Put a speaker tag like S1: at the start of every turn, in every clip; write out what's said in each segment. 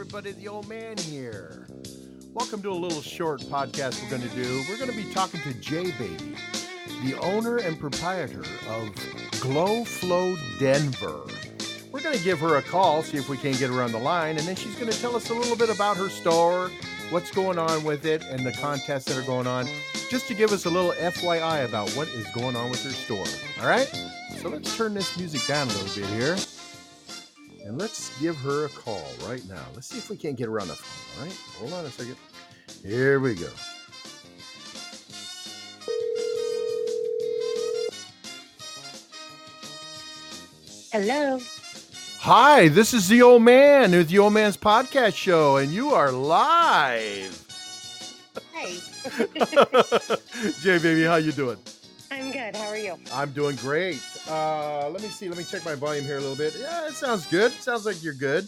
S1: everybody, the old man here. Welcome to a little short podcast we're going to do. We're going to be talking to J Baby, the owner and proprietor of Glow Flow Denver. We're going to give her a call, see if we can get her on the line, and then she's going to tell us a little bit about her store, what's going on with it, and the contests that are going on, just to give us a little FYI about what is going on with her store. All right? So let's turn this music down a little bit here. And let's give her a call right now. Let's see if we can't get her on the phone, all right? Hold on a second. Here we go.
S2: Hello.
S1: Hi, this is the old man with the Old Man's Podcast Show, and you are live.
S2: Hey.
S1: Jay, baby, how you doing?
S2: I'm good. How are you?
S1: I'm doing great. Let me see. Let me check my volume here a little bit. Yeah, it sounds good. Sounds like you're good.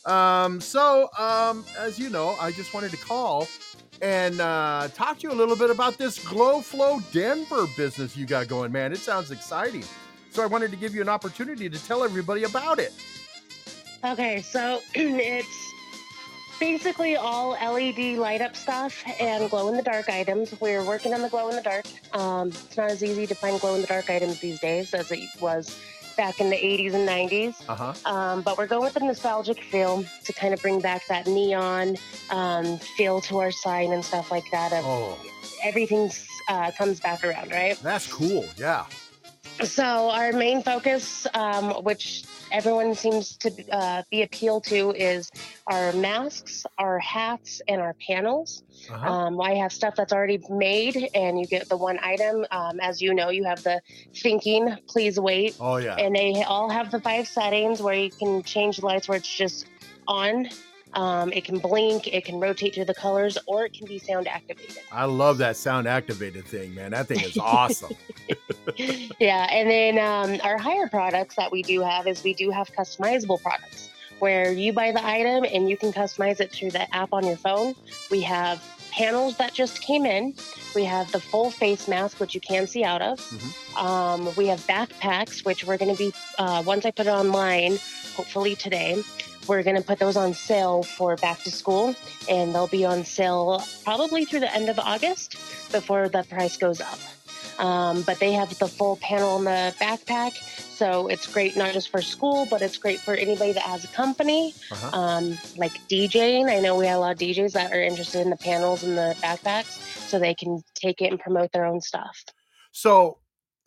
S1: As you know, I just wanted to call and talk to you a little bit about this Glow Flow Denver business you got going, man. It sounds exciting. So I wanted to give you an opportunity to tell everybody about it.
S2: Okay, so it's basically all LED light up stuff and glow in the dark items. We're working on the glow in the dark. It's not as easy to find glow in the dark items these days as it was back in the 80s and 90s. But we're going with the nostalgic feel to kind of bring back that neon feel to our sign and stuff like that. Everything comes back around, right?
S1: That's cool. Yeah.
S2: So our main focus, which everyone seems to be appealed to, is our masks, our hats, and our panels. I have stuff that's already made, and you get the one item. As you know, you have the thinking, please wait.
S1: Oh, yeah.
S2: And they all have the 5 settings where you can change the lights where it's just on. It can blink, it can rotate through the colors, or it can be sound activated.
S1: I love that sound activated thing, man. That thing is awesome.
S2: Yeah, and then our higher products that we do have is we do have customizable products where you buy the item and you can customize it through the app on your phone. We have panels that just came in. We have the full face mask, which you can see out of. We have backpacks, which we're going to be, once I put it online, hopefully today, we're going to put those on sale for back to school, and they'll be on sale probably through the end of August before the price goes up. But they have the full panel in the backpack, so it's great not just for school, but it's great for anybody that has a company, like DJing. I know we have a lot of DJs that are interested in the panels and the backpacks, so they can take it and promote their own stuff.
S1: So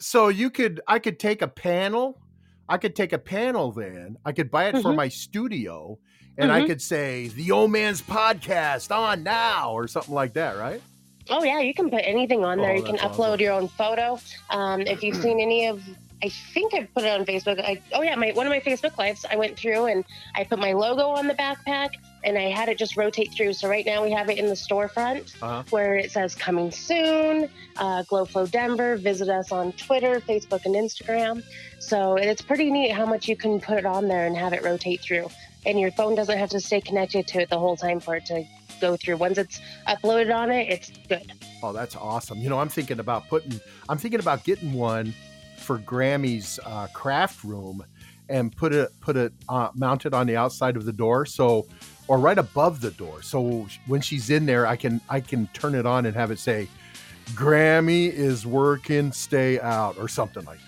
S1: I could take a panel. I could take a panel then. I could buy it for my studio, and I could say, the Old Man's Podcast on now, or something like that, right?
S2: Oh, yeah, you can put anything on there. You can upload
S1: awesome.
S2: your own photo. If you've seen any of, I think I put it on Facebook. One of my Facebook Lives, I went through and I put my logo on the backpack, and I had it just rotate through. So right now we have it in the storefront where it says coming soon, Glow Flow Denver. Visit us on Twitter, Facebook, and Instagram. So it's pretty neat how much you can put it on there and have it rotate through. And your phone doesn't have to stay connected to it the whole time for it to go through. Once it's uploaded on it, it's good.
S1: Oh, that's awesome. You know, I'm thinking about getting one for Grammy's craft room and put it mounted on the outside of the door, or right above the door. So when she's in there, I can turn it on and have it say, Grammy is working, stay out, or something like that.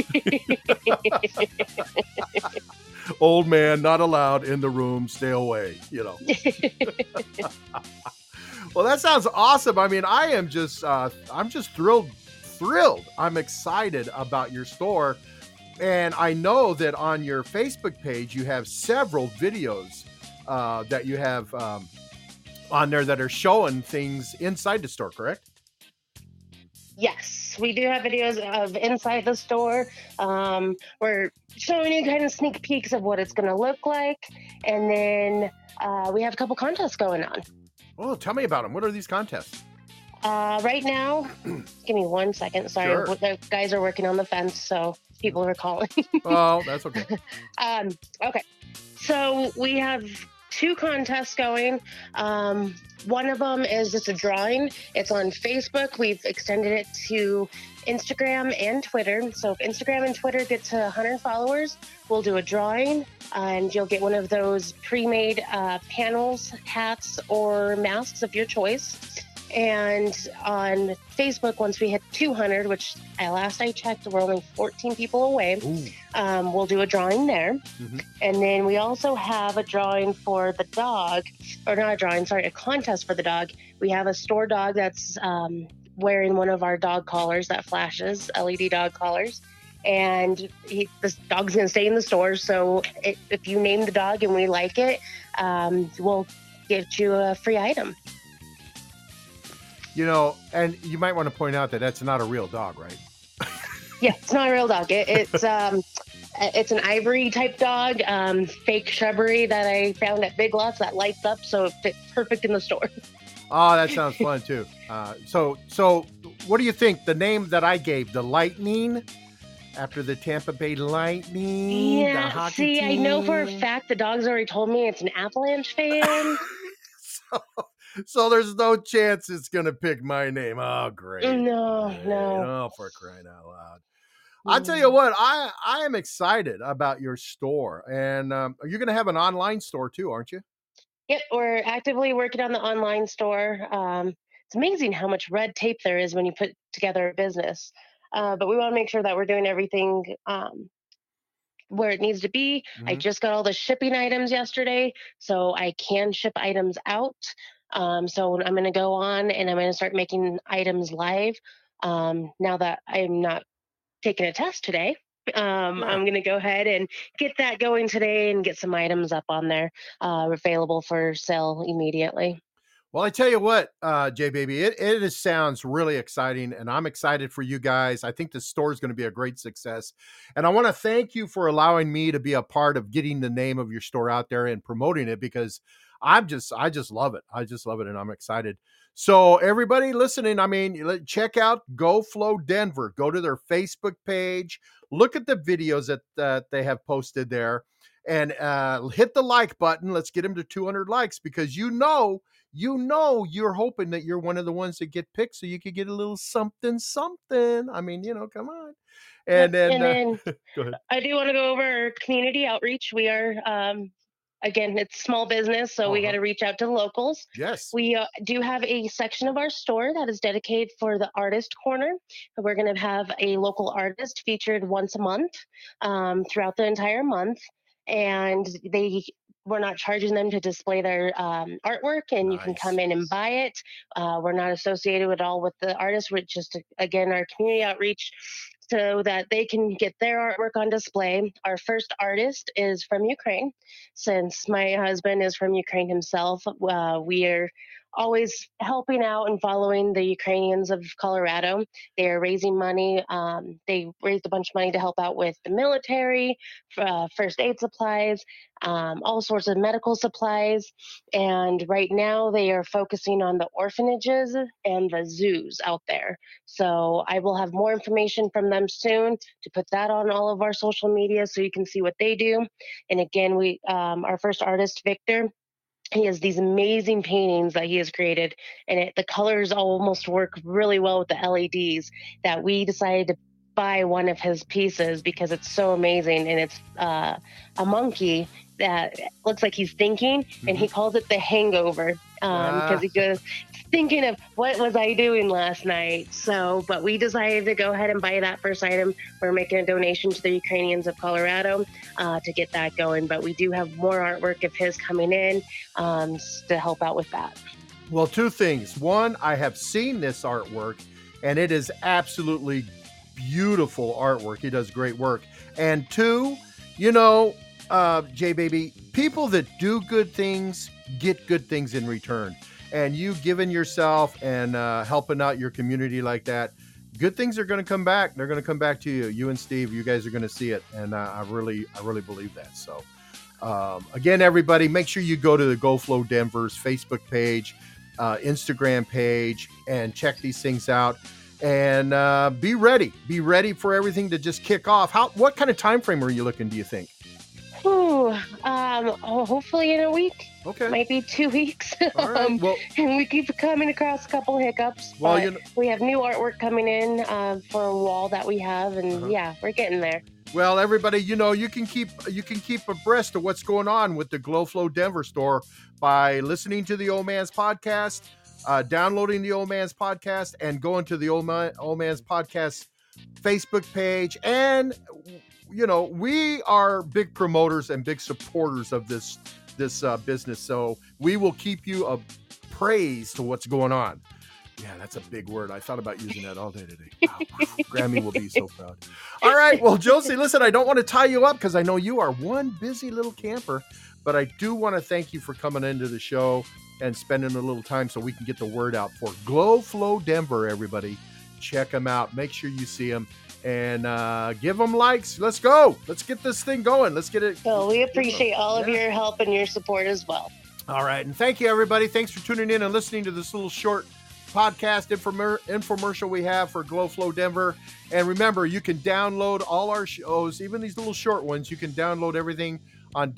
S1: Old man not allowed in the room, stay away, you know. Well, that sounds awesome. I mean, I'm just thrilled. I'm excited about your store. And I know that on your Facebook page, you have several videos that you have on there that are showing things inside the store, correct?
S2: Yes, we do have videos of inside the store. We're showing you kind of sneak peeks of what it's going to look like. And then we have a couple contests going on.
S1: Oh, tell me about them. What are these contests?
S2: Right now, give me 1 second. Sorry,
S1: Sure.
S2: The guys are working on the fence, so people are calling.
S1: Oh, that's okay.
S2: Okay, so we have 2 contests going. One of them is just a drawing. It's on Facebook. We've extended it to Instagram and Twitter. So if Instagram and Twitter get to 100 followers, we'll do a drawing, and you'll get one of those pre-made panels, hats, or masks of your choice. And on Facebook, once we hit 200, which last I checked, we're only 14 people away, we'll do a drawing there. Mm-hmm. And then we also have a drawing for the dog, or not a drawing, sorry, a contest for the dog. We have a store dog that's wearing one of our dog collars that flashes, LED dog collars. And this dog's going to stay in the store. So if you name the dog and we like it, we'll give you a free item.
S1: You know, and you might want to point out that that's not a real dog, right?
S2: Yeah, it's not a real dog. It's an ivory type dog, fake shrubbery that I found at Big Lots that lights up, so it fits perfect in the store.
S1: Oh, that sounds fun too. So what do you think? The name that I gave, the Lightning, after the Tampa Bay Lightning.
S2: Yeah,
S1: the hockey
S2: see,
S1: team.
S2: I know for a fact the dog's already told me it's an Avalanche fan.
S1: So there's no chance it's going to pick my name. Oh, great.
S2: No.
S1: Oh, for crying out loud. I'll tell you what, I am excited about your store. And you're going to have an online store too, aren't you?
S2: Yep, we're actively working on the online store. It's amazing how much red tape there is when you put together a business. But we want to make sure that we're doing everything where it needs to be. Mm-hmm. I just got all the shipping items yesterday, so I can ship items out. So I'm going to go on and I'm going to start making items live. Now that I'm not taking a test today, I'm going to go ahead and get that going today and get some items up on there available for sale immediately.
S1: Well, I tell you what, J Baby, it sounds really exciting, and I'm excited for you guys. I think the store is going to be a great success, and I want to thank you for allowing me to be a part of getting the name of your store out there and promoting it, because I just love it. I just love it, and I'm excited. So everybody listening, I mean, check out Go Flow Denver. Go to their Facebook page. Look at the videos that they have posted there, and hit the like button. Let's get them to 200 likes, because you're hoping that you're one of the ones that get picked, so you could get a little something. I mean, come on. And then
S2: go ahead. I do want to go over our community outreach. We are, again, it's small business, so we got to reach out to the locals.
S1: Yes.
S2: We do have a section of our store that is dedicated for the artist corner. We're going to have a local artist featured once a month throughout the entire month. And we're not charging them to display their artwork, and you can come in and buy it. We're not associated at all with the artist. We're just, again, our community outreach so that they can get their artwork on display. Our first artist is from Ukraine. Since my husband is from Ukraine himself, we are always helping out and following the Ukrainians of Colorado. They are raising money. They raised a bunch of money to help out with the military, first aid supplies, all sorts of medical supplies. And right now they are focusing on the orphanages and the zoos out there. So I will have more information from them soon to put that on all of our social media so you can see what they do. And again, our first artist, Victor, he has these amazing paintings that he has created, and the colors almost work really well with the LEDs, that we decided to buy one of his pieces because it's so amazing. And it's a monkey that looks like he's thinking, and he calls it the hangover because he goes thinking of what was I doing last night. So, but we decided to go ahead and buy that first item. We're making a donation to the Ukrainians of Colorado to get that going. But we do have more artwork of his coming in to help out with that.
S1: Well, two things. One, I have seen this artwork, and it is absolutely beautiful artwork. He does great work. And two, J Baby, people that do good things get good things in return. And you giving yourself and helping out your community like that, good things are going to come back. They're going to come back to you. You and Steve, you guys are going to see it. And I really believe that. So again, everybody, make sure you go to the Go Flow Denver's Facebook page, Instagram page, and check these things out. And be ready for everything to just kick off. What kind of time frame are you looking, do you think?
S2: Hopefully in a week.
S1: Okay.
S2: Might be 2 weeks.
S1: All right. Well,
S2: And we keep coming across a couple hiccups.
S1: well,
S2: But we have new artwork coming in for a wall that we have, and yeah, we're getting there.
S1: Well, everybody, you can keep abreast of what's going on with the Glow Flow Denver store by listening to the Old Man's Podcast, downloading the Old Man's Podcast, and going to the Old Man's Podcast Facebook page. And we are big promoters and big supporters of this business, so we will keep you appraised to what's going on. Yeah, that's a big word. I thought about using that all day today. Wow. Grammy will be so proud. All right. Well, Josie, listen, I don't want to tie you up because I know you are one busy little camper, but I do want to thank you for coming into the show and spending a little time so we can get the word out for Glow Flow Denver, everybody. Check them out. Make sure you see them and give them likes. Let's go. Let's get this thing going. Let's get it.
S2: So we appreciate all of your help and your support as well.
S1: All right. And thank you, everybody. Thanks for tuning in and listening to this little short podcast infomercial we have for Glow Flow Denver. And remember, you can download all our shows, even these little short ones. You can download everything on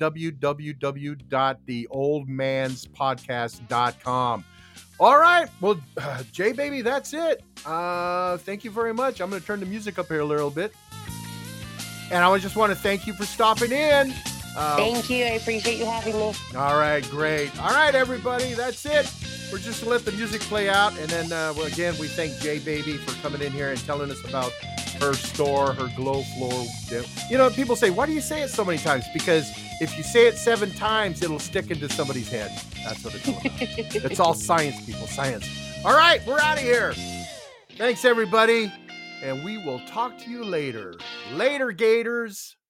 S1: www.theoldmanspodcast.com. All right. Well, Jay, baby, that's it. Thank you very much. I'm going to turn the music up here a little bit. And I just want to thank you for stopping in.
S2: Thank you. I appreciate you having me.
S1: All right, great. All right, everybody, that's it. We're just going to let the music play out. And then, again, we thank Jay Baby for coming in here and telling us about her store, her Glow Flow. People say, why do you say it so many times? Because if you say it 7 times, it'll stick into somebody's head. That's what it's all about. It's all science, people, science. All right, we're out of here. Thanks, everybody. And we will talk to you later. Later, Gators.